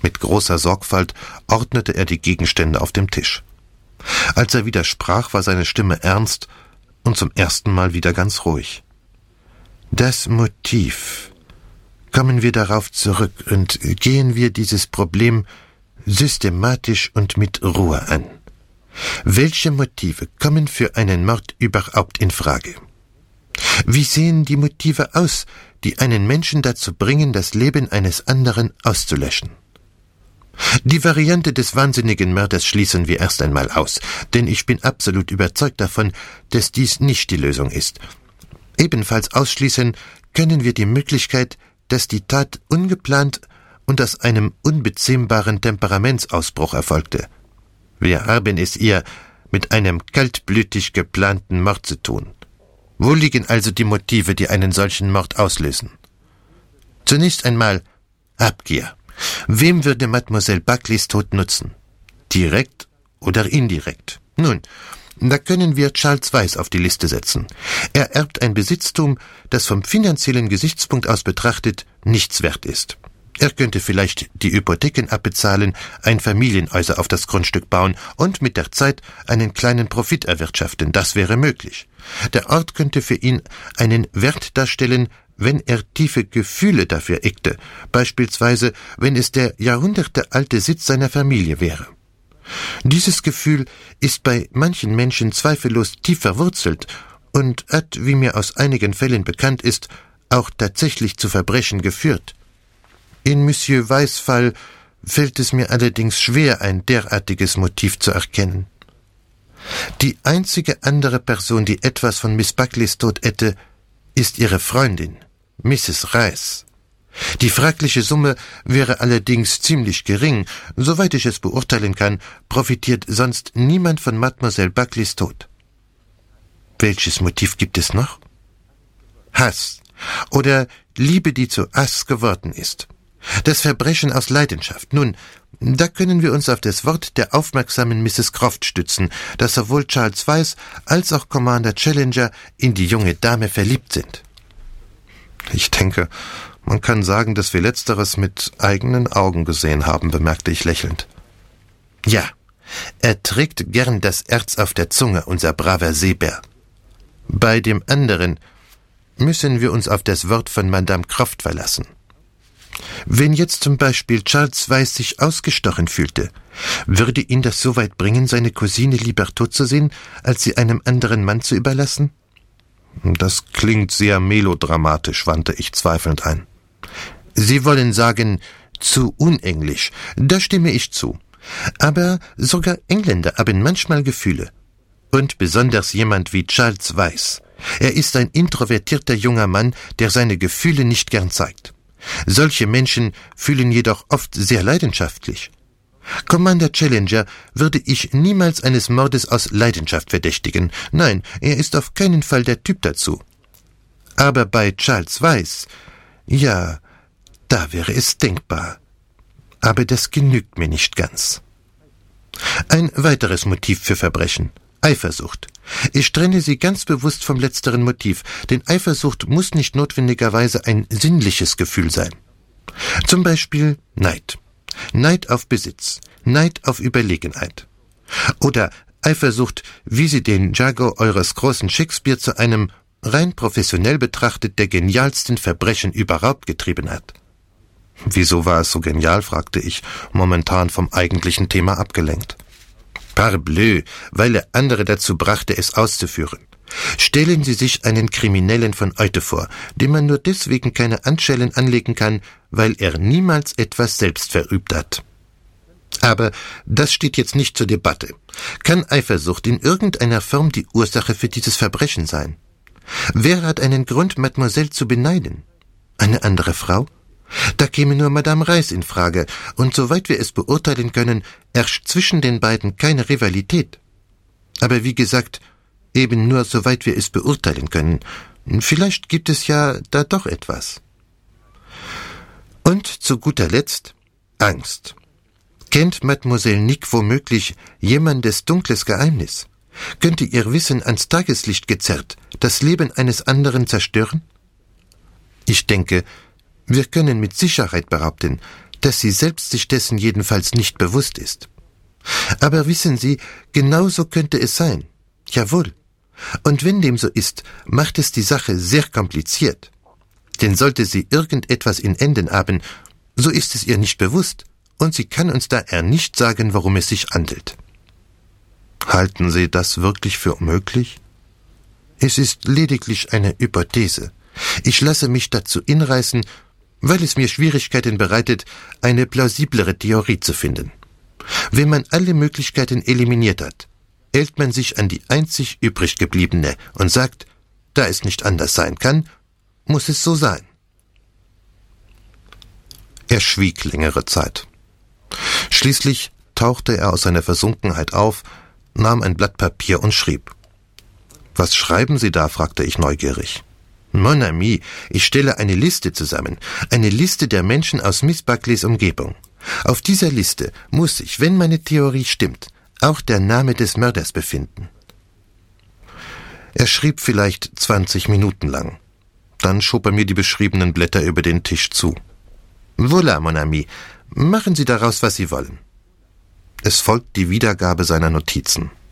Mit großer Sorgfalt ordnete er die Gegenstände auf dem Tisch. Als er wieder sprach, war seine Stimme ernst und zum ersten Mal wieder ganz ruhig. Das Motiv. Kommen wir darauf zurück und gehen wir dieses Problem systematisch und mit Ruhe an. Welche Motive kommen für einen Mord überhaupt in Frage? Wie sehen die Motive aus, die einen Menschen dazu bringen, das Leben eines anderen auszulöschen? Die Variante des wahnsinnigen Mörders schließen wir erst einmal aus, denn ich bin absolut überzeugt davon, dass dies nicht die Lösung ist. Ebenfalls ausschließen können wir die Möglichkeit, dass die Tat ungeplant und aus einem unbezähmbaren Temperamentsausbruch erfolgte. Wir haben es hier mit einem kaltblütig geplanten Mord zu tun. Wo liegen also die Motive, die einen solchen Mord auslösen? Zunächst einmal Habgier. Wem würde Mademoiselle Buckleys Tod nutzen? Direkt oder indirekt? Nun, da können wir Charles Weiss auf die Liste setzen. Er erbt ein Besitztum, das vom finanziellen Gesichtspunkt aus betrachtet nichts wert ist. Er könnte vielleicht die Hypotheken abbezahlen, ein Familienhäuser auf das Grundstück bauen und mit der Zeit einen kleinen Profit erwirtschaften. Das wäre möglich. Der Ort könnte für ihn einen Wert darstellen, wenn er tiefe Gefühle dafür hegte, beispielsweise wenn es der jahrhundertealte Sitz seiner Familie wäre. Dieses Gefühl ist bei manchen Menschen zweifellos tief verwurzelt und hat, wie mir aus einigen Fällen bekannt ist, auch tatsächlich zu Verbrechen geführt. In Monsieur Weiss' Fall fällt es mir allerdings schwer, ein derartiges Motiv zu erkennen. Die einzige andere Person, die etwas von Miss Buckleys Tod hätte, ist ihre Freundin, Mrs. Rice. Die fragliche Summe wäre allerdings ziemlich gering. Soweit ich es beurteilen kann, profitiert sonst niemand von Mademoiselle Buckleys Tod. Welches Motiv gibt es noch? Hass oder Liebe, die zu Hass geworden ist. Das Verbrechen aus Leidenschaft. Nun, da können wir uns auf das Wort der aufmerksamen Mrs. Croft stützen, dass sowohl Charles Weiss als auch Commander Challenger in die junge Dame verliebt sind. Ich denke, man kann sagen, dass wir Letzteres mit eigenen Augen gesehen haben, bemerkte ich lächelnd. Ja, er trägt gern das Erz auf der Zunge, unser braver Seebär. Bei dem anderen müssen wir uns auf das Wort von Madame Croft verlassen. Wenn jetzt zum Beispiel Charles Weiss sich ausgestochen fühlte, würde ihn das so weit bringen, seine Cousine lieber tot zu sehen, als sie einem anderen Mann zu überlassen? Das klingt sehr melodramatisch, wandte ich zweifelnd ein. Sie wollen sagen, zu unenglisch, da stimme ich zu. Aber sogar Engländer haben manchmal Gefühle. Und besonders jemand wie Charles Weiss. Er ist ein introvertierter junger Mann, der seine Gefühle nicht gern zeigt. Solche Menschen fühlen jedoch oft sehr leidenschaftlich. Commander Challenger würde ich niemals eines Mordes aus Leidenschaft verdächtigen. Nein, er ist auf keinen Fall der Typ dazu. Aber bei Charles Weiss, ja, da wäre es denkbar. Aber das genügt mir nicht ganz. Ein weiteres Motiv für Verbrechen: Eifersucht. Ich trenne sie ganz bewusst vom letzteren Motiv, denn Eifersucht muss nicht notwendigerweise ein sinnliches Gefühl sein. Zum Beispiel Neid. Neid auf Besitz, Neid auf Überlegenheit. Oder Eifersucht, wie sie den Jago eures großen Shakespeare zu einem, rein professionell betrachtet, der genialsten Verbrechen überhaupt getrieben hat. Wieso war es so genial, fragte ich, momentan vom eigentlichen Thema abgelenkt. Parbleu, weil er andere dazu brachte, es auszuführen. Stellen Sie sich einen Kriminellen von heute vor, dem man nur deswegen keine Handschellen anlegen kann, weil er niemals etwas selbst verübt hat. Aber das steht jetzt nicht zur Debatte. Kann Eifersucht in irgendeiner Form die Ursache für dieses Verbrechen sein? Wer hat einen Grund, Mademoiselle zu beneiden? Eine andere Frau? Da käme nur Madame Rice in Frage, und soweit wir es beurteilen können, herrscht zwischen den beiden keine Rivalität. Aber wie gesagt, eben nur soweit wir es beurteilen können. Vielleicht gibt es ja da doch etwas. Und zu guter Letzt Angst. Kennt Mademoiselle Nick womöglich jemandes dunkles Geheimnis? Könnte ihr Wissen ans Tageslicht gezerrt das Leben eines anderen zerstören? Ich denke, wir können mit Sicherheit behaupten, dass sie selbst sich dessen jedenfalls nicht bewusst ist. Aber wissen Sie, genauso könnte es sein. Jawohl. Und wenn dem so ist, macht es die Sache sehr kompliziert. Denn sollte sie irgendetwas in Enden haben, so ist es ihr nicht bewusst, und sie kann uns daher nicht sagen, worum es sich handelt. Halten Sie das wirklich für möglich? Es ist lediglich eine Hypothese. Ich lasse mich dazu hinreißen, weil es mir Schwierigkeiten bereitet, eine plausiblere Theorie zu finden. Wenn man alle Möglichkeiten eliminiert hat, hält man sich an die einzig übrig gebliebene und sagt, da es nicht anders sein kann, muss es so sein. Er schwieg längere Zeit. Schließlich tauchte er aus seiner Versunkenheit auf, nahm ein Blatt Papier und schrieb. »Was schreiben Sie da?« fragte ich neugierig. »Mon ami, ich stelle eine Liste zusammen, eine Liste der Menschen aus Miss Buckleys Umgebung. Auf dieser Liste muss sich, wenn meine Theorie stimmt, auch der Name des Mörders befinden.« Er schrieb vielleicht 20 Minuten lang. Dann schob er mir die beschriebenen Blätter über den Tisch zu. »Voilà, mon ami, machen Sie daraus, was Sie wollen.« Es folgt die Wiedergabe seiner Notizen.